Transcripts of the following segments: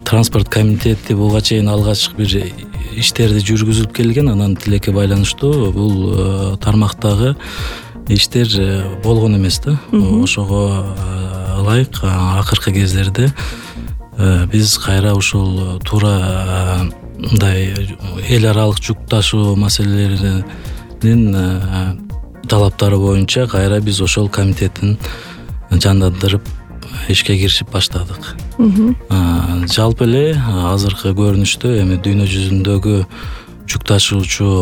транспорт комитети буга чейин алгач бир иштерди жүргүзүлүп келген, анан тилекке байланыштуу бул тармактагы иштер болгон эмес да. Ошого ылайык акыркы кездерде биз кайра ушул туура мындай эл аралык жүк ташуу маселелеринин талаптары боюнча кайра биз ошол комитетин жандандырып ишке киришип баштадык. Жалпы эле азыркы көрүнүштө эми дүйнө жүзүндөгү жүк ташуучу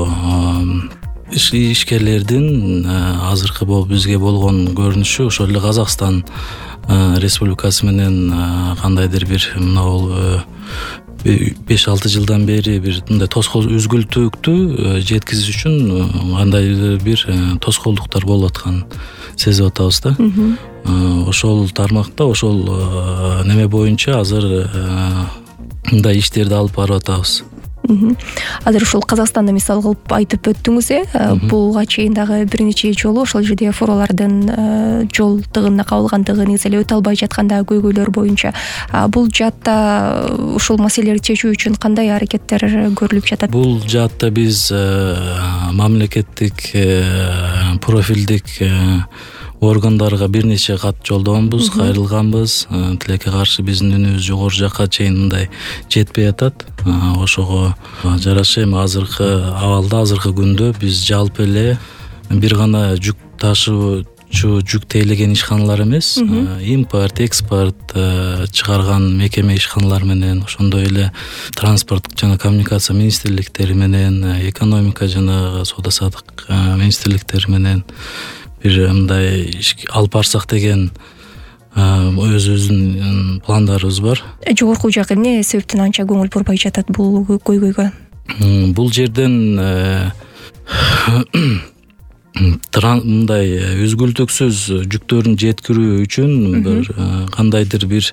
ишкерлердин азыркы бизге болгон көрүнүшү ошол эле Казакстан Республикасы менен кандайдыр бир мына 5-6 жылдан бери бир мындай үзгүлтүктү жеткизиш үчүн кандайдыр бир тоскоолдуктар болуп атканын сезип атабыз да. Ошол тармакта ошол неме боюнча азыр мындай иштерди алып барып атабыз. Азыр ушул Казакстанда мисал кылып айтып өттүңүз, буга чейин дагы бир нече жолу ошол жерде фуралардын жол тыгынына кабылгандыгы, негизи эле өтө албай жаткандагы көйгөйлөр боюнча бул жаатта ушул маселелерди чечүү үчүн кандай аракеттер көрүлүп жатат? Бул жаатта биз мамлекеттик профилдик органдарга бир нече кат жолдогонбуз, кайрылганбыз. Тилекке каршы биздин үнүбүз жогору жакка чейин мындай жетпей атат. Ошого жараша эми азыркы абалда, азыркы күндө биз жалпы эле бир гана жүк ташуучу жүк тейлеген ишканалар эмес, импорт, экспорт чыгарган мекеме ишканалар менен, ошондой эле транспорт жана коммуникация министрликтери менен, экономика жана соода саттык министрликтери менен бир мындай алып барсак деген өзүбүздүн пландарыбыз бар. Жогорку жак эмне себептен анча көңүл бурбай жатат бул көйгөйгө? Бул жерден мындай үзгүлтүксүз жүктөрүн жеткирүү үчүн бир кандайдыр бир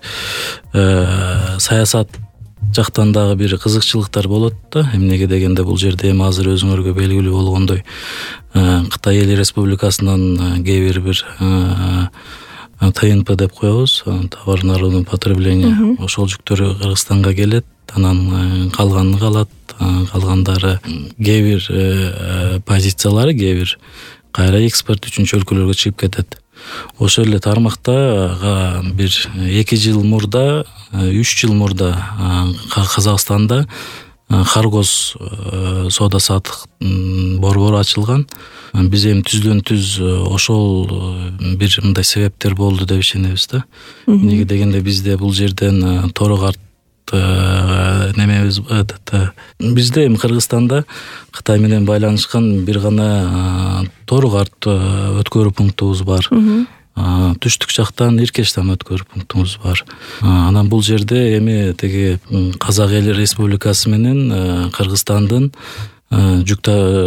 саясат жактан дагы бир кызыкчылыктар болот да. Эмнеге дегенде бул жерде эми азыр өзүңөргө белгилүү болгондой Кытай Эл Республикасынан кээ бир ТНП деп коебуз, товар народного потребления. Ошол жүктөр Кыргызстанга келет, анан калганы калат, калгандары кээ бир позициялары кээ бир кайра экспорт үчүнчү өлкөлөргө чыгып кетет. Ошол эле тармакта бир 2 жыл мурда, 3 жыл мурда Казакстанда Харгоз соода саттык борбору ачылган. Биз эми түздөн-түз ошол бир мындай себептер болду деп ишенебиз да. Эмнеге дегенде бизде бул жерден тору-карт немебиз бизде эми Кыргызстанда Кытай менен байланышкан бир гана тору-карт өткөрүү пунктубуз бар. Түштүк жактан Иркештан өткөрүү пунктубуз бар. Анан бул жерде эми теги Казак Эл Республикасы менен Кыргызстандын жүк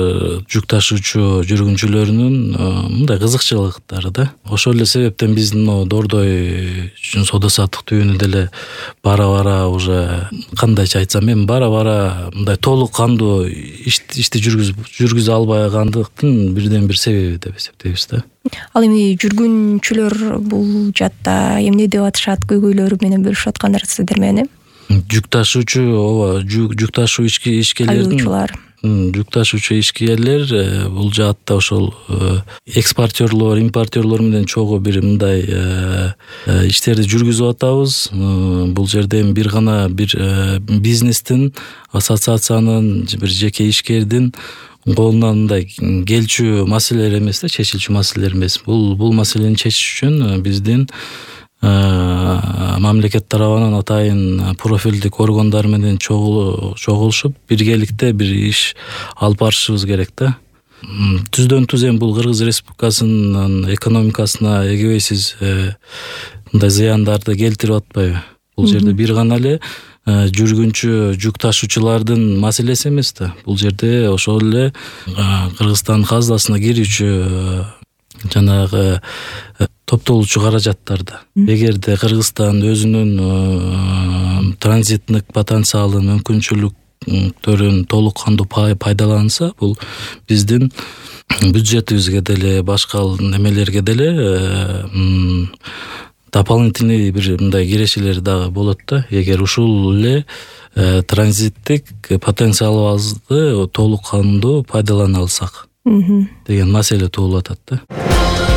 ташуучу жүргүнчүлөрүнүн мындай кызыкчылыктары да. Ошол эле себептен биздин дордой соода саттык түйүнү деле бара-бара уже кандайча айтсам эми бара-бара мындай толук кандуу ишти жүргүзө албагандыктын бирден бир себеби деп эсептейбиз да. Ал эми жүргүнчүлөр бул жаатта эмне деп атышат, көйгөйлөрү менен бөлүшүп аткандар сиздер менен? Жүк ташуучу, ооба, жүк ташуу ишкерлердин жүк ташуучу ишкерлер бул жаатта ошол экспортерлор, импортерлор менен чогуу бир мындай иштерди жүргүзүп атабыз. Бул жерде бир гана бир бизнестин, ассоциациянын, бир жеке ишкердин колунан мындай келчү маселелер эмес да, чечилчү маселелер эмес. Бул маселени чечиш үчүн биздин мамлекет тарабынан атайын профилдик органдар менен чогулушуп биргеликте бир иш алып барышыбыз керек да. Түздөн-түз эми бул Кыргыз Республикасынын экономикасына эгебейсиз мындай зыяндарды келтирип атпайбы? Бул жерде бир гана эле жүргүнчү жүк ташуучулардын маселеси эмес да. Бул жерде ошол эле Кыргызстан казынасына кирүүчү жанагы топтолуучу каражаттарды. Эгерде Кыргызстан өзүнүн транзиттик потенциалын, мүмкүнчүлүктөрүн толук кандуу пайдаланса, бул биздин бюджетибизге деле, башка немелерге деле дополнительный бир мындай кирешелер дагы болот да. Эгер ушул эле транзиттик потенциалыбызды толук кандуу пайдалана алсак деген маселе туулуп атат да.